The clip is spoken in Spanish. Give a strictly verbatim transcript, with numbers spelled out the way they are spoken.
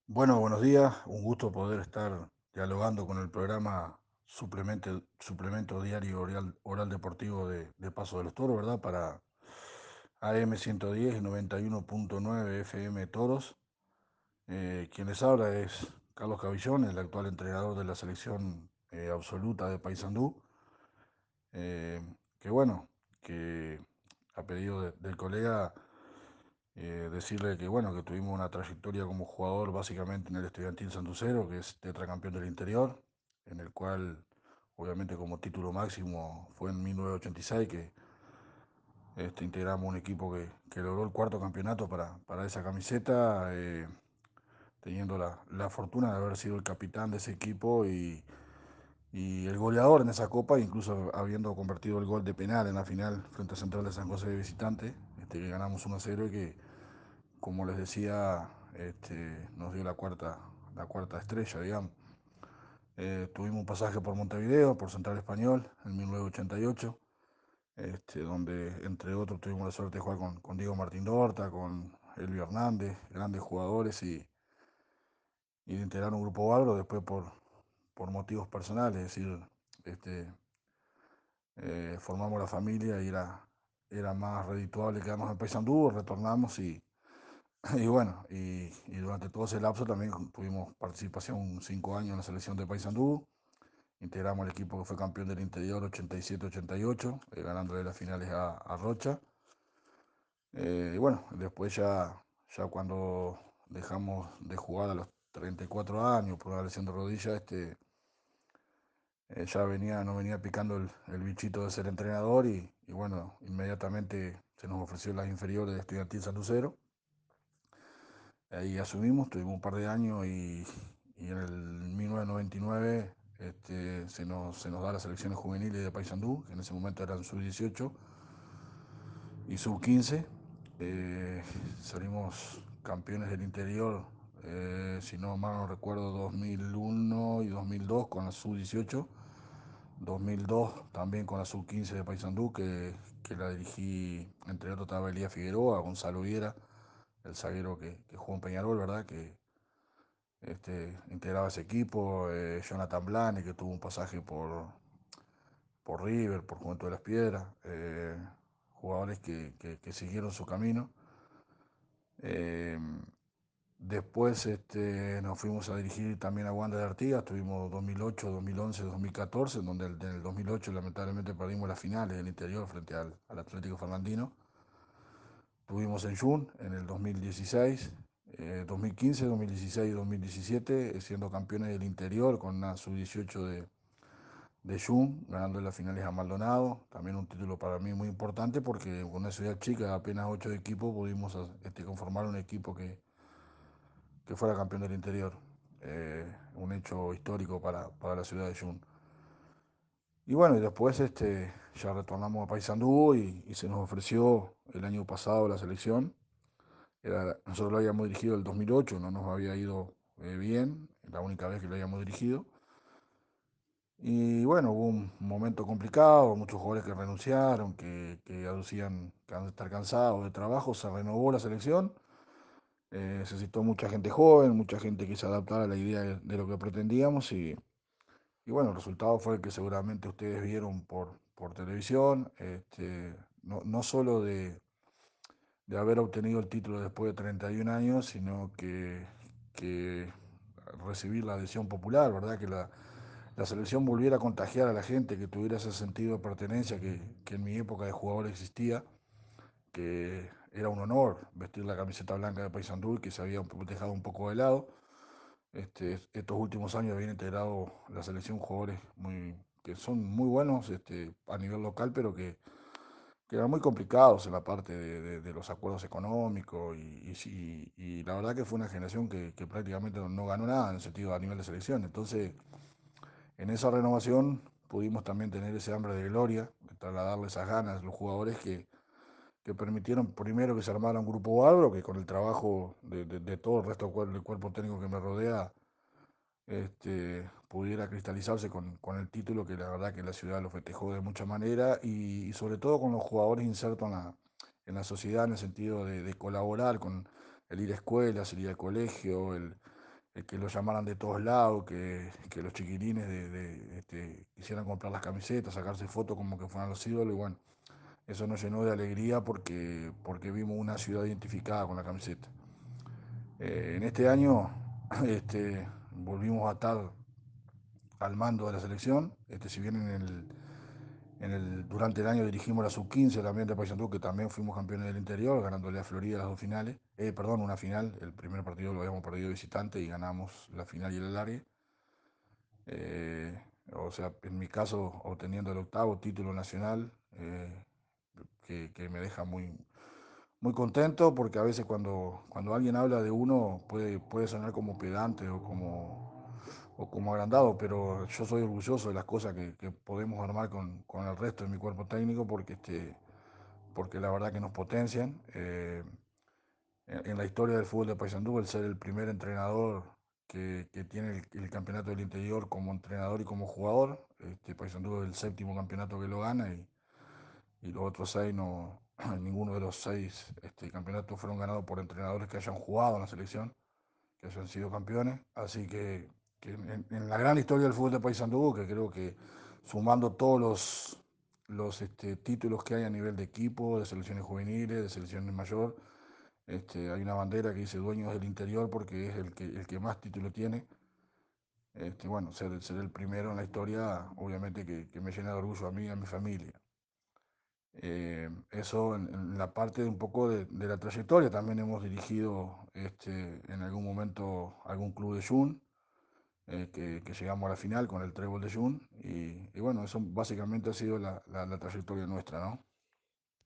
Bueno, buenos días. Un gusto poder estar dialogando con el programa Suplemento, Suplemento Diario Oral, Oral Deportivo de, de Paso de los Toros, ¿verdad? Para A M ciento diez y noventa y uno punto nueve F M Toros. Eh, quien les habla es Carlos Cabillón, el actual entrenador de la selección eh, absoluta de Paysandú. Eh, que bueno, que a pedido de- del colega, eh, decirle que bueno, que tuvimos una trayectoria como jugador básicamente en el Estudiantil Santucero, que es tetracampeón del interior, en el cual obviamente como título máximo fue en mil novecientos ochenta y seis que este, integramos un equipo que, que logró el cuarto campeonato para, para esa camiseta, eh, teniendo la, la fortuna de haber sido el capitán de ese equipo y, y el goleador en esa copa, incluso habiendo convertido el gol de penal en la final frente a Central de San José de visitante, este, que ganamos uno a cero y que, como les decía, este, nos dio la cuarta, la cuarta estrella, digamos. Eh, tuvimos un pasaje por Montevideo, por Central Español, en mil novecientos ochenta y ocho, este, donde entre otros tuvimos la suerte de jugar con, con Diego Martín Dorta, con Elvio Hernández, grandes jugadores, y, y de integrar un grupo bárbaro después por, por motivos personales, es decir, este, eh, formamos la familia y era, era más redituable quedarnos en Paysandú, retornamos y Y bueno, y, y durante todo ese lapso también tuvimos participación cinco años en la selección de Paysandú. Integramos el equipo que fue campeón del interior ochenta y siete ochenta y ocho, eh, ganándole las finales a, a Rocha. Eh, y bueno, después ya, ya cuando dejamos de jugar a los treinta y cuatro años por una lesión de rodilla, este, eh, ya venía, no venía picando el, el bichito de ser entrenador y, y bueno, inmediatamente se nos ofreció las inferiores de Estudiantil San Lucero. Ahí asumimos, tuvimos un par de años y, y en el mil novecientos noventa y nueve este, se, nos, se nos da las selecciones juveniles de Paysandú, que en ese momento eran sub dieciocho y sub quince. Eh, salimos campeones del interior, eh, si no mal no recuerdo, dos mil uno y dos mil dos con la sub dieciocho, dos mil dos también con la sub quince de Paysandú, que, que la dirigí, entre otros estaba Elías Figueroa, Gonzalo Viera, el zaguero que, que jugó en Peñarol, ¿verdad? Que, este, integraba ese equipo, eh, Jonathan Blane, que tuvo un pasaje por, por River, por Juventud de las Piedras, eh, jugadores que, que- que siguieron su camino. Eh, Después este, nos fuimos a dirigir también a Wanda de Artigas, tuvimos dos mil ocho, dos mil once, dos mil catorce, en donde el- en el dos mil ocho lamentablemente perdimos las finales del interior frente al, al Atlético Fernandino. Tuvimos en Jun en el dos mil dieciséis, eh, dos mil quince, dos mil dieciséis y dos mil diecisiete, eh, siendo campeones del interior con una sub dieciocho de, de Jun, ganando las finales a Maldonado. También un título para mí muy importante porque con una ciudad chica de apenas ocho equipos pudimos este, conformar un equipo que, que fuera campeón del interior. Eh, un hecho histórico para, para la ciudad de Jun. Y bueno, y después este, ya retornamos a Paysandú y, y se nos ofreció el año pasado la selección. Era, nosotros lo habíamos dirigido el dos mil ocho, no nos había ido eh, bien, la única vez que lo habíamos dirigido. Y bueno, hubo un momento complicado, muchos jugadores que renunciaron, que, que aducían can- estar cansados de trabajo, se renovó la selección, eh, necesitó mucha gente joven, mucha gente que se adaptara a la idea de, de lo que pretendíamos y, y bueno, el resultado fue el que seguramente ustedes vieron por, por televisión, este, no, no solo de, de haber obtenido el título después de treinta y un años, sino que, que recibir la adhesión popular, ¿verdad? Que la, la selección volviera a contagiar a la gente, que tuviera ese sentido de pertenencia que, que en mi época de jugador existía, que era un honor vestir la camiseta blanca de Paysandú y que se había dejado un poco de lado. Este, estos últimos años habían integrado la selección jugadores muy, que son muy buenos este, a nivel local, pero que que eran muy complicados en la parte de, de- de los acuerdos económicos y, y sí, y la verdad que fue una generación que, que prácticamente no, no ganó nada en el sentido a nivel de selección. Entonces, en esa renovación pudimos también tener ese hambre de gloria, de trasladarle esas ganas a los jugadores que, que permitieron primero que se armara un grupo bárbaro, que con el trabajo de, de- de todo el resto del cuer- del cuerpo técnico que me rodea, este, pudiera cristalizarse con, con el título, que la verdad que la ciudad lo festejó de mucha manera y, y sobre todo con los jugadores insertos en la, en la sociedad en el sentido de, de colaborar con el ir a escuelas, el ir al colegio, el, eh, que lo llamaran de todos lados, que, que los chiquilines de, de, este, quisieran comprar las camisetas, sacarse fotos como que fueran los ídolos, y bueno, eso nos llenó de alegría porque, porque vimos una ciudad identificada con la camiseta. Eh, en este año este, volvimos a estar al mando de la selección, este, si bien en el, en el, durante el año dirigimos la sub quince también de Paysandú, que también fuimos campeones del interior, ganándole a Florida las dos finales, eh, perdón, una final, el primer partido lo habíamos perdido visitante y ganamos la final y el alargue. Eh, o sea, en mi caso, obteniendo el octavo título nacional, eh, que, que me deja muy, muy contento, porque a veces cuando, cuando alguien habla de uno puede, puede sonar como pedante o como, o como agrandado, pero yo soy orgulloso de las cosas que, que podemos armar con, con el resto de mi cuerpo técnico, porque, este, porque la verdad que nos potencian. Eh, en, en la historia del fútbol de Paysandú, el ser el primer entrenador que, que tiene el, el campeonato del interior como entrenador y como jugador, este, Paysandú es el séptimo campeonato que lo gana, y, y los otros seis no, ninguno de los seis este, campeonatos fueron ganados por entrenadores que hayan jugado en la selección, que hayan sido campeones. Así que, que en, en la gran historia del fútbol de Paysandú, que creo que sumando todos los, los este, títulos que hay a nivel de equipo, de selecciones juveniles, de selecciones mayor, este, hay una bandera que dice dueños del interior porque es el que, el que más títulos tiene. Este, bueno, ser, ser el primero en la historia, obviamente que, que me llena de orgullo a mí y a mi familia. Eh, eso en, en la parte de un poco de, de la trayectoria. También hemos dirigido este, en algún momento algún club de Jun, eh, que, que llegamos a la final con el Trébol de Jun. Y, y bueno, eso básicamente ha sido la, la, la trayectoria nuestra, ¿no?